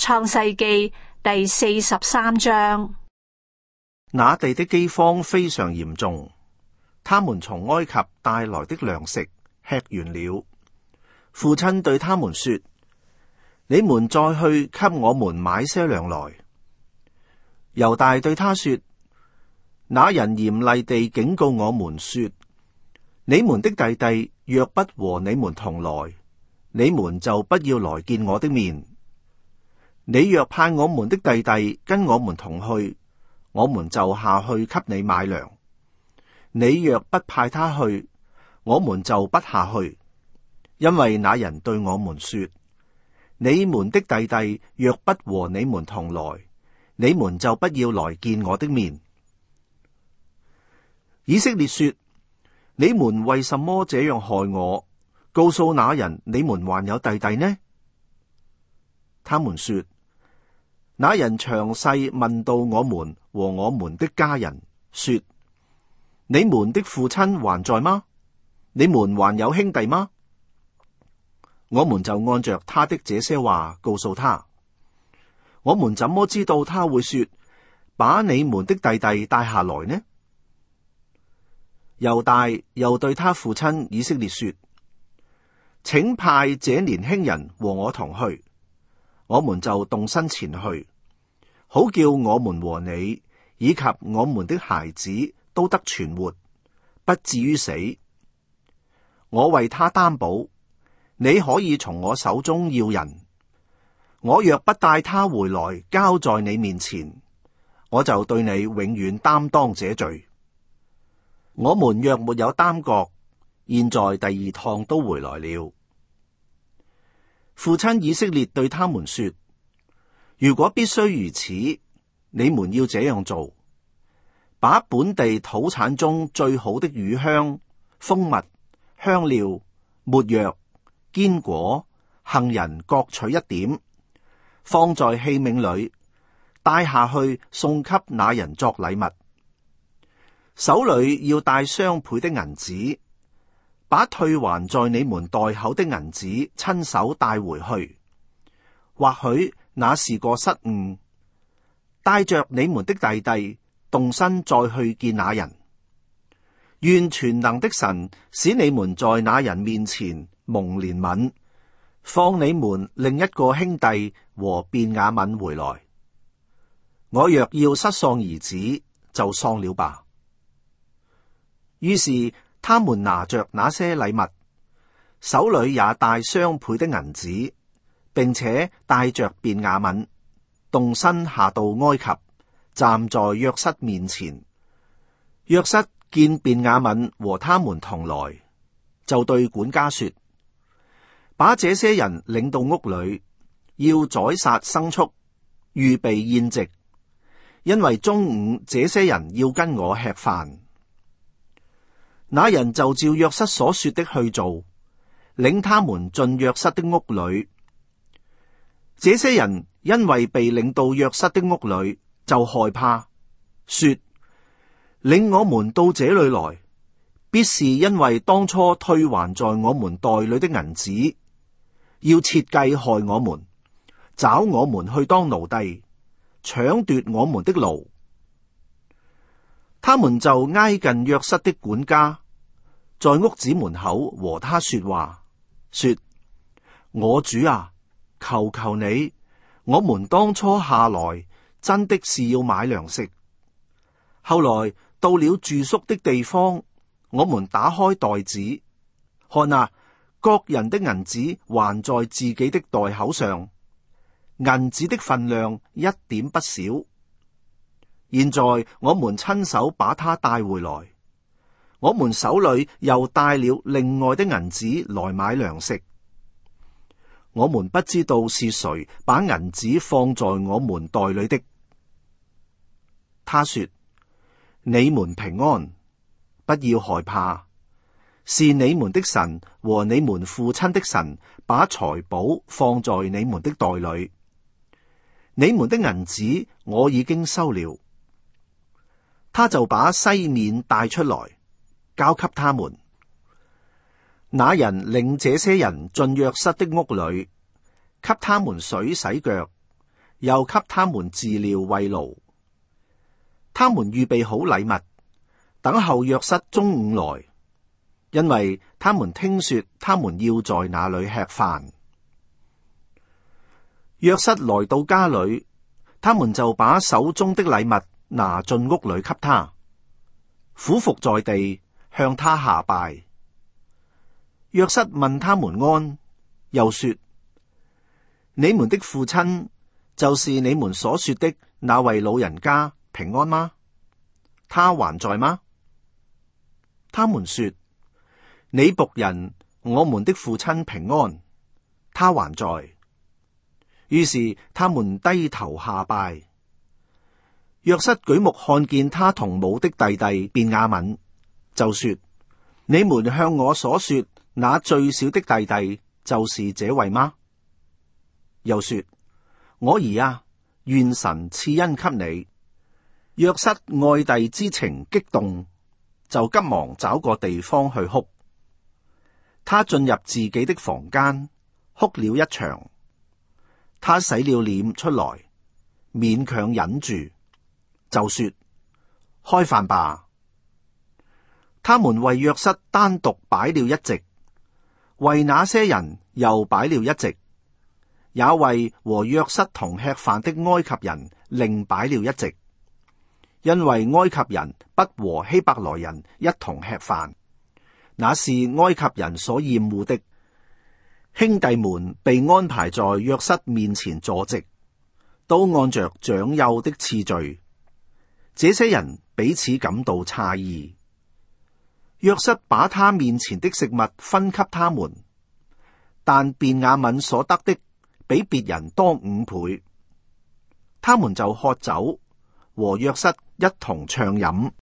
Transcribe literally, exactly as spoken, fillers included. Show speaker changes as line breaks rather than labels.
創世記第四十三章。
那地的饑荒非常嚴重，他們從埃及帶來的糧食吃完了。父親對他們說：你們再去給我們買些糧來。猶大對他說：那人嚴厲地警告我們說，你們的弟弟若不和你們同來，你們就不要來見我的面。你若派我們的弟弟跟我們同去，我們就下去給你買糧。你若不派他去，我們就不下去。因為那人對我們說，你們的弟弟若不和你們同來，你們就不要來見我的面。以色列說：你們為什麼這樣害我？告訴那人，你們還有弟弟呢？他們說：那人詳細問到我們和我們的家人，說：你們的父親還在嗎？你們還有兄弟嗎？我們就按着他的這些話告訴他。我們怎麼知道他會說，把你們的弟弟帶下來呢？猶大又對他父親以色列說：請派這年輕人和我同去，我們就動身前去，好叫我們和你以及我們的孩子都得存活，不至於死。我為他擔保，你可以從我手中要人。我若不帶他回來交在你面前，我就對你永遠擔當這罪。我們若沒有耽擱，現在第二趟都回來了。父親以色列對他們說：如果必須如此，你們要這樣做，把本地土產中最好的乳香、蜂蜜、香料、沒藥、堅果、杏仁各取一點，放在器皿裏，帶下去送給那人作禮物。手裏要帶雙倍的銀子，把退還在你們袋口的銀子親手帶回去。或許那是個失誤，帶着你們的弟弟動身再去見那人。願全能的神使你們在那人面前蒙憐憫，放你們另一個兄弟和便雅憫回來。我若要失喪兒子，就喪了吧。於是他們拿着那些禮物，手裏也帶雙倍的銀子，並且帶着便雅憫，動身下到埃及，站在約瑟面前。約瑟見便雅憫和他們同來，就對管家說：把這些人領到屋裏，要宰殺牲畜，預備宴席，因為中午這些人要跟我吃飯。那人就照約瑟所說的去做，領他們進約瑟的屋裏。這些人因為被領到約瑟的屋裏，就害怕，說：領我們到這裏來，必是因為當初退還在我們袋裏的銀子，要設計害我們，找我們去當奴隸，搶奪我們的驢。他們就挨近約瑟的管家，在屋子門口和他說話，說：我主啊，求求你，我們當初下來真的是要買糧食，後來到了住宿的地方，我們打開袋子，看啊，各人的銀子還在自己的袋口上，銀子的分量一點不少。現在我們親手把它帶回來，我們手裏又帶了另外的銀子來買糧食。我們不知道是誰把銀子放在我們袋裏的。他說：你們平安，不要害怕，是你們的神和你們父親的神把財寶放在你們的袋裏。你們的銀子我已經收了。他就把西面帶出來，交給他們。那人領這些人進約瑟的屋裏，給他們水洗腳， 又給他們飼料慰勞。他們預備好禮物，等候約瑟中午來，因為他們聽說他們要在那裏吃飯。約瑟來到家裏，他們就把手中的禮物拿進屋裏給他，俯伏在地向他下拜。約瑟問他們安，又說：你們的父親就是你們所說的那位老人家平安嗎？他還在嗎？他們說：你僕人我們的父親平安，他還在。於是他們低頭下拜。約瑟舉目看見他同母的弟弟便雅憫，就說：你們向我所說那最小的弟弟就是這位嗎？又說：我兒啊，願神賜恩給你。約瑟愛弟之情激動，就急忙找個地方去哭。他進入自己的房間，哭了一場。他洗了臉出來，勉強忍住，就說：開飯吧。他們為約瑟單獨擺了一席，為那些人又擺了一席，也為和約瑟同吃飯的埃及人另擺了一席，因為埃及人不和希伯來人一同吃飯，那是埃及人所厭惡的。兄弟們被安排在約瑟面前坐席，都按着長幼的次序。這些人彼此感到詫異。約瑟把他面前的食物分給他們，但便雅憫所得的比別人多五倍。他們就喝酒，和約瑟一同暢飲。